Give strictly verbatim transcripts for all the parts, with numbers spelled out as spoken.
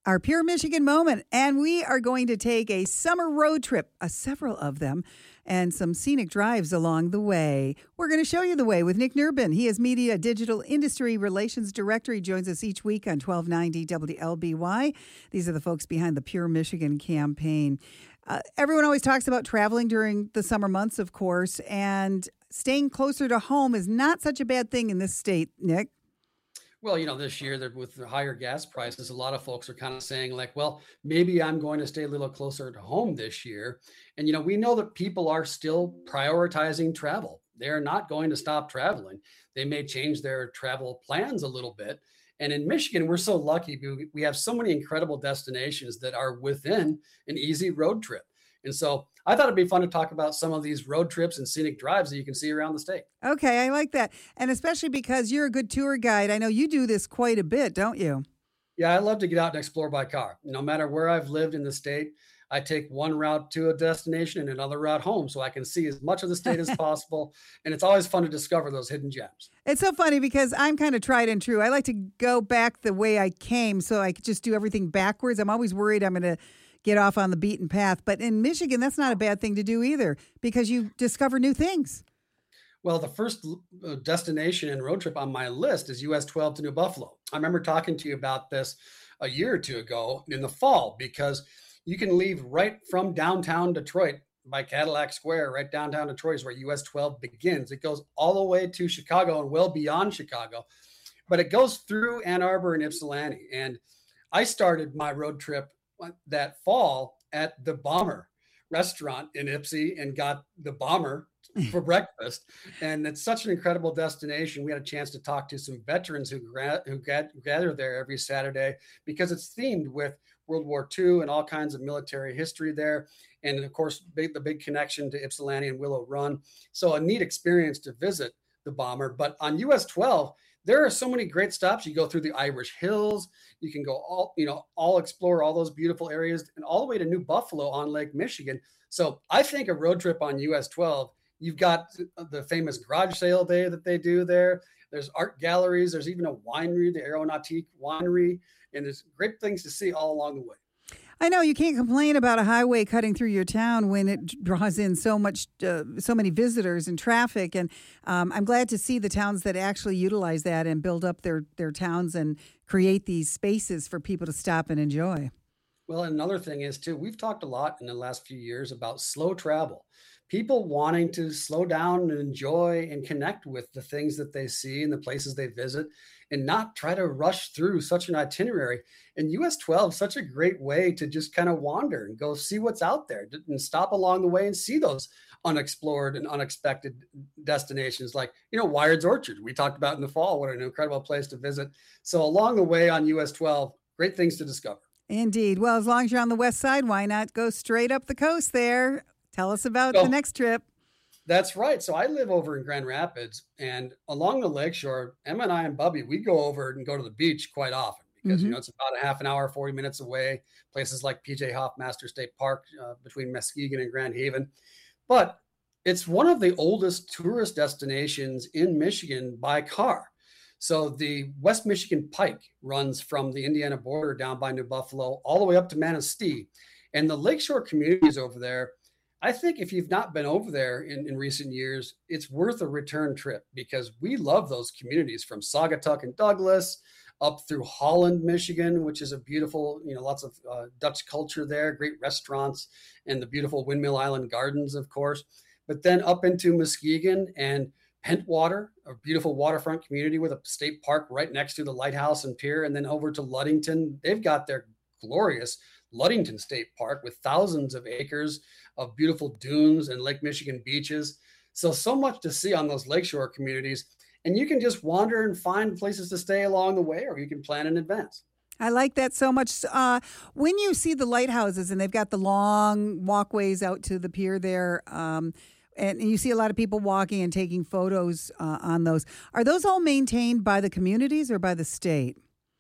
Our Pure Michigan moment, and we are going to take a summer road trip, uh, several of them, and some scenic drives along the way. We're going to show you the way with Nick Nurbin. He is Media Digital Industry Relations Director. He joins us each week on twelve ninety W L B Y. These are the folks behind the Pure Michigan campaign. Uh, everyone always talks about traveling during the summer months, of course, and staying closer to home is not such a bad thing in this state, Nick. Well, you know, this year that with the higher gas prices, a lot of folks are kind of saying like, well, maybe I'm going to stay a little closer to home this year. And, you know, we know that people are still prioritizing travel. They're not going to stop traveling. They may change their travel plans a little bit. And in Michigan, we're so lucky. We we have so many incredible destinations that are within an easy road trip. And so I thought it'd be fun to talk about some of these road trips and scenic drives that you can see around the state. Okay, I like that. And especially because you're a good tour guide. I know you do this quite a bit, don't you? Yeah, I love to get out and explore by car. No matter where I've lived in the state, I take one route to a destination and another route home so I can see as much of the state as possible. And it's always fun to discover those hidden gems. It's so funny because I'm kind of tried and true. I like to go back the way I came so I could just do everything backwards. I'm always worried I'm going to get off on the beaten path. But in Michigan, that's not a bad thing to do either because you discover new things. Well, the first destination and road trip on my list is U S twelve to New Buffalo. I remember talking to you about this a year or two ago in the fall because you can leave right from downtown Detroit by Cadillac Square, right downtown Detroit is where U S twelve begins. It goes all the way to Chicago and well beyond Chicago, but it goes through Ann Arbor and Ypsilanti. And I started my road trip that fall at the Bomber restaurant in Ypsi and got the Bomber for breakfast. And it's such an incredible destination. We had a chance to talk to some veterans who, gra- who get, gather there every Saturday because it's themed with World War Two and all kinds of military history there. And of course, big, the big connection to Ypsilanti and Willow Run. So a neat experience to visit the Bomber. But on U S twelve, there are so many great stops. You go through the Irish Hills. You can go all, you know, all explore all those beautiful areas and all the way to New Buffalo on Lake Michigan. So I think a road trip on U S twelve, you've got the famous garage sale day that they do there. There's art galleries. There's even a winery, the Aeronautique Winery, and there's great things to see all along the way. I know you can't complain about a highway cutting through your town when it draws in so much, uh, so many visitors and traffic. And um, I'm glad to see the towns that actually utilize that and build up their, their towns and create these spaces for people to stop and enjoy. Well, another thing is too, we've talked a lot in the last few years about slow travel. People wanting to slow down and enjoy and connect with the things that they see and the places they visit and not try to rush through such an itinerary. And U S twelve is such a great way to just kind of wander and go see what's out there and stop along the way and see those unexplored and unexpected destinations like, you know, Wired's Orchard. We talked about in the fall, what an incredible place to visit. So along the way on U S twelve, great things to discover. Indeed. Well, as long as you're on the west side, why not go straight up the coast there? Tell us about so, the next trip. That's right. So I live over in Grand Rapids, and along the lakeshore, Emma and I and Bubby, we go over and go to the beach quite often because, mm-hmm. you know, it's about a half an hour, forty minutes away. Places like P J Hoffmaster State Park uh, between Muskegon and Grand Haven. But it's one of the oldest tourist destinations in Michigan by car. So the West Michigan Pike runs from the Indiana border down by New Buffalo all the way up to Manistee. And the lakeshore communities over there, I think if you've not been over there in, in recent years, it's worth a return trip because we love those communities from Saugatuck and Douglas up through Holland, Michigan, which is a beautiful, you know, lots of uh, Dutch culture there, great restaurants and the beautiful Windmill Island Gardens, of course. But then up into Muskegon and Pentwater, a beautiful waterfront community with a state park right next to the lighthouse and pier, and then over to Ludington. They've got their glorious Ludington State Park with thousands of acres of beautiful dunes and Lake Michigan beaches. So, so much to see on those lakeshore communities. And you can just wander and find places to stay along the way, or you can plan in advance. I like that so much. Uh, when you see the lighthouses and they've got the long walkways out to the pier there, um, and you see a lot of people walking and taking photos uh, on those, are those all maintained by the communities or by the state?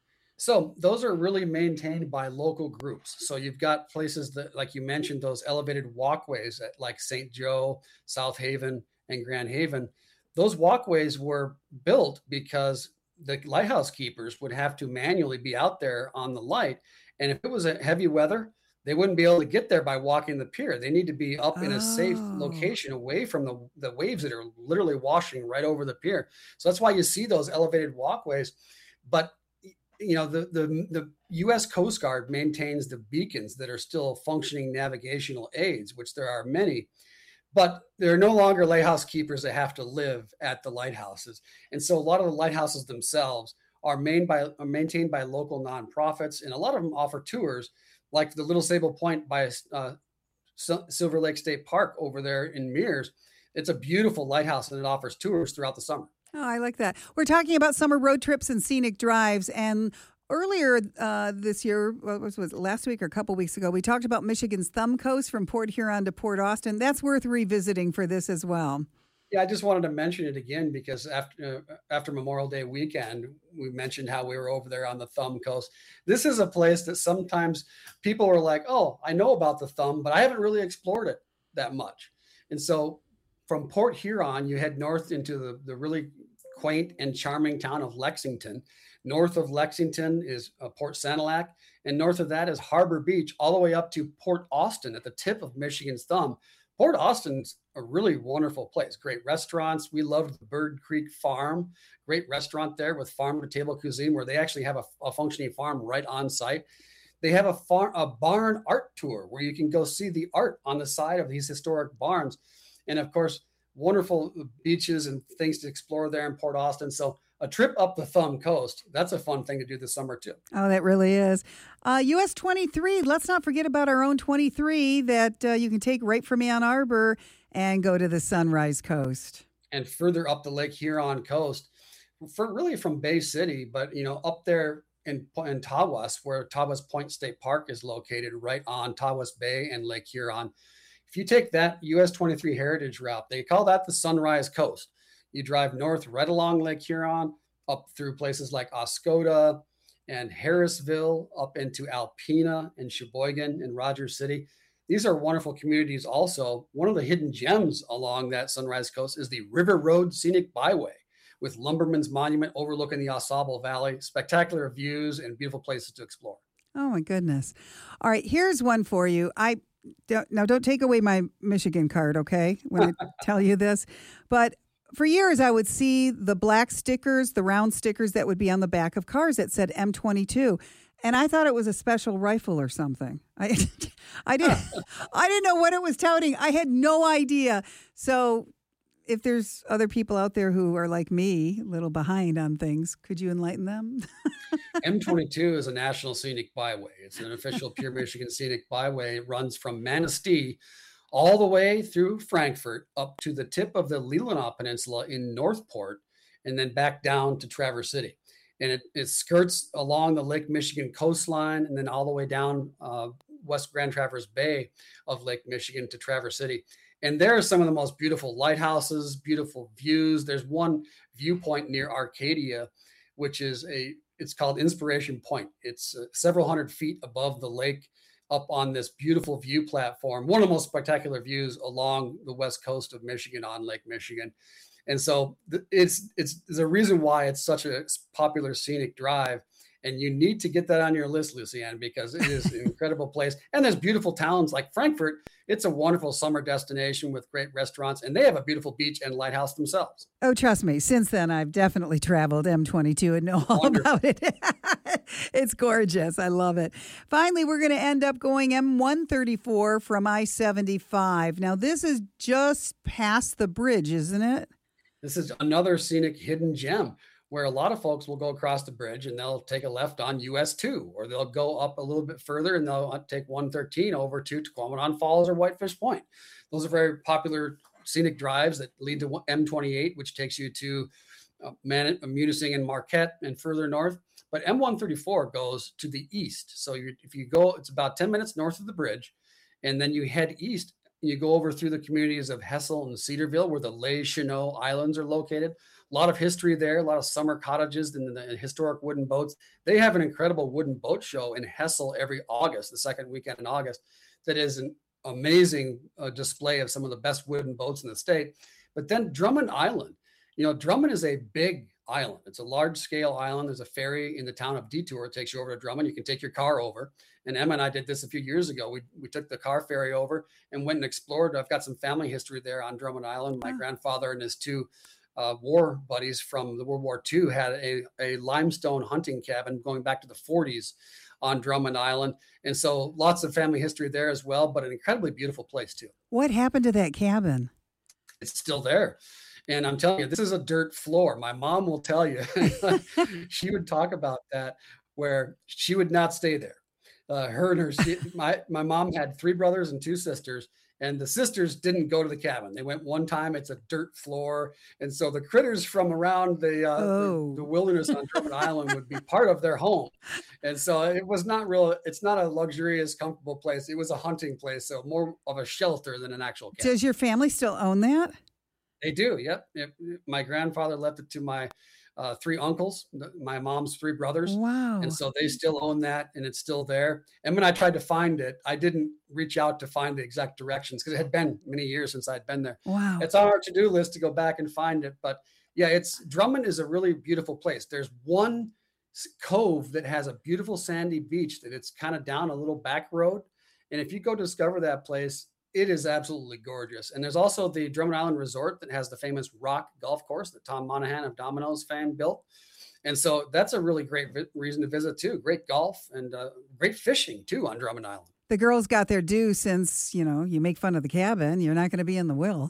So those are really maintained by local groups. So you've got places that, like you mentioned, those elevated walkways at like Saint Joe, South Haven, and Grand Haven. Those walkways were built because the lighthouse keepers would have to manually be out there on the light And if it was a heavy weather, they wouldn't be able to get there by walking the pier. They need to be up in a safe Oh. location away from the, the waves that are literally washing right over the pier. So that's why you see those elevated walkways. But you know, the, the, the U S Coast Guard maintains the beacons that are still functioning navigational aids, which there are many, but there are no longer lighthouse keepers that have to live at the lighthouses. And so a lot of the lighthouses themselves are, main by, are maintained by local nonprofits, and a lot of them offer tours, like the Little Sable Point by uh, Silver Lake State Park over there in Mears. It's a beautiful lighthouse, and it offers tours throughout the summer. Oh, I like that. We're talking about summer road trips and scenic drives. And earlier uh, this year, what was, was it, last week or a couple weeks ago, we talked about Michigan's Thumb Coast from Port Huron to Port Austin. That's worth revisiting for this as well. Yeah, I just wanted to mention it again because after uh, after Memorial Day weekend, we mentioned how we were over there on the Thumb Coast. This is a place that sometimes people are like, oh, I know about the Thumb, but I haven't really explored it that much. And so from Port Huron, you head north into the, the really quaint and charming town of Lexington. North of Lexington is uh, Port Sanilac, and north of that is Harbor Beach, all the way up to Port Austin at the tip of Michigan's thumb. Port Austin's a really wonderful place. Great restaurants. We loved the Bird Creek Farm, great restaurant there with farm to table cuisine, where they actually have a, a functioning farm right on site. They have a, farm, a barn art tour where you can go see the art on the side of these historic barns. And of course, wonderful beaches and things to explore there in Port Austin. So a trip up the Thumb Coast, that's a fun thing to do this summer too. Oh, that really is. Uh, U S twenty-three, let's not forget about our own twenty-three that uh, you can take right from Ann Arbor and go to the Sunrise Coast. And further up the Lake Huron coast, for really from Bay City, but you know, up there in, in Tawas, where Tawas Point State Park is located, right on Tawas Bay and Lake Huron. If you take that U S twenty-three heritage route, they call that the Sunrise Coast. You drive north right along Lake Huron, up through places like Oscoda and Harrisville, up into Alpena and Sheboygan and Rogers City. These are wonderful communities also. One of the hidden gems along that Sunrise Coast is the River Road Scenic Byway, with Lumberman's Monument overlooking the AuSable Valley. Spectacular views and beautiful places to explore. Oh, my goodness. All right, here's one for you. I don't, now, don't take away my Michigan card, okay, when I tell you this. But for years, I would see the black stickers, the round stickers that would be on the back of cars that said M twenty-two. And I thought it was a special rifle or something. I, I didn't, I didn't know what it was touting. I had no idea. So if there's other people out there who are like me, a little behind on things, could you enlighten them? M twenty-two is a national scenic byway. It's an official Pure Michigan scenic byway. It runs from Manistee all the way through Frankfort up to the tip of the Leelanau Peninsula in Northport, and then back down to Traverse City. And it, it skirts along the Lake Michigan coastline and then all the way down uh, West Grand Traverse Bay of Lake Michigan to Traverse City. And there are some of the most beautiful lighthouses, beautiful views. There's one viewpoint near Arcadia, which is a, it's called Inspiration Point. It's uh, several hundred feet above the lake, up on this beautiful view platform, one of the most spectacular views along the west coast of Michigan on Lake Michigan. And so it's, it's, there's a reason why it's such a popular scenic drive. And you need to get that on your list, Lucianne, because it is an incredible place. And there's beautiful towns like Frankfort. It's a wonderful summer destination with great restaurants, and they have a beautiful beach and lighthouse themselves. Oh, trust me. Since then, I've definitely traveled M twenty-two and know all Wonderful. about it. It's gorgeous. I love it. Finally, we're going to end up going M one thirty-four from I seventy-five. Now, this is just past the bridge, isn't it? This is another scenic hidden gem, where a lot of folks will go across the bridge and they'll take a left on U S two, or they'll go up a little bit further and they'll take one thirteen over to Tequamanon Falls or Whitefish Point. Those are very popular scenic drives that lead to M twenty-eight, which takes you to uh, Man- Munising and Marquette and further north. But M one thirty-four goes to the east. So you're, if you go, it's about ten minutes north of the bridge, and then you head east. You go over through the communities of Hessel and Cedarville, where the Les Chenaux Islands are located. A lot of history there, a lot of summer cottages and the historic wooden boats. They have an incredible wooden boat show in Hessel every August, the second weekend in August. That is an amazing uh, display of some of the best wooden boats in the state. But then Drummond Island, you know, Drummond is a big Island. It's a large scale island. There's a ferry in the town of Detour. It takes you over to Drummond. You can take your car over. And Emma and I did this a few years ago. We, we took the car ferry over and went and explored. I've got some family history there on Drummond Island. My oh. grandfather and his two uh, war buddies from the World War Two had a, a limestone hunting cabin going back to the forties on Drummond Island. And so lots of family history there as well, but an incredibly beautiful place too. What happened to that cabin? It's still there. And I'm telling you, this is a dirt floor. My mom will tell you, she would talk about that, where she would not stay there. Uh, her and her, my, my mom had three brothers and two sisters, and the sisters didn't go to the cabin. They went one time. It's a dirt floor. And so the critters from around the, uh, oh. the, the wilderness on Drummond Island would be part of their home. And so it was not real. It's not a luxurious, comfortable place. It was a hunting place. So more of a shelter than an actual cabin. Does your family still own that? They do. Yep. My grandfather left it to my uh, three uncles, my mom's three brothers. Wow. And so they still own that, and it's still there. And when I tried to find it, I didn't reach out to find the exact directions because it had been many years since I'd been there. Wow. It's on our to-do list to go back and find it. But yeah, it's Drummond is a really beautiful place. There's one cove that has a beautiful sandy beach that it's kind of down a little back road. And if you go discover that place, it is absolutely gorgeous. And there's also the Drummond Island Resort that has the famous rock golf course that Tom Monahan of Domino's fame built. And so that's a really great vi- reason to visit too. Great golf and uh, great fishing too on Drummond Island. The girls got their due since, you know, you make fun of the cabin. You're not going to be in the will.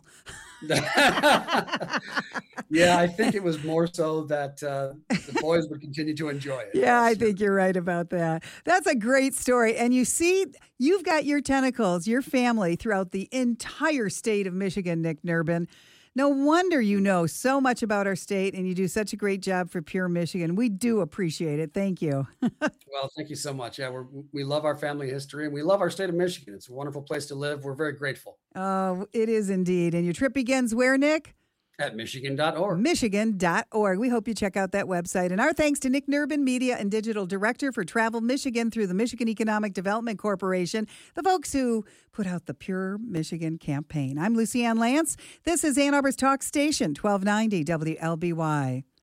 Yeah, I think it was more so that uh, the boys would continue to enjoy it. Yeah, I think you're right about that. That's a great story. And you see, you've got your tentacles, your family throughout the entire state of Michigan, Nick Nerbun. No wonder you know so much about our state and you do such a great job for Pure Michigan. We do appreciate it. Thank you. Well, thank you so much. Yeah, we're, we love our family history and we love our state of Michigan. It's a wonderful place to live. We're very grateful. Oh, it is indeed. And your trip begins where, Nick? At Michigan dot org. Michigan dot org. We hope you check out that website. And our thanks to Nick Nerbun, Media and Digital Director for Travel Michigan through the Michigan Economic Development Corporation, the folks who put out the Pure Michigan campaign. I'm Lucy Ann Lance. This is Ann Arbor's Talk Station, twelve ninety W L B Y.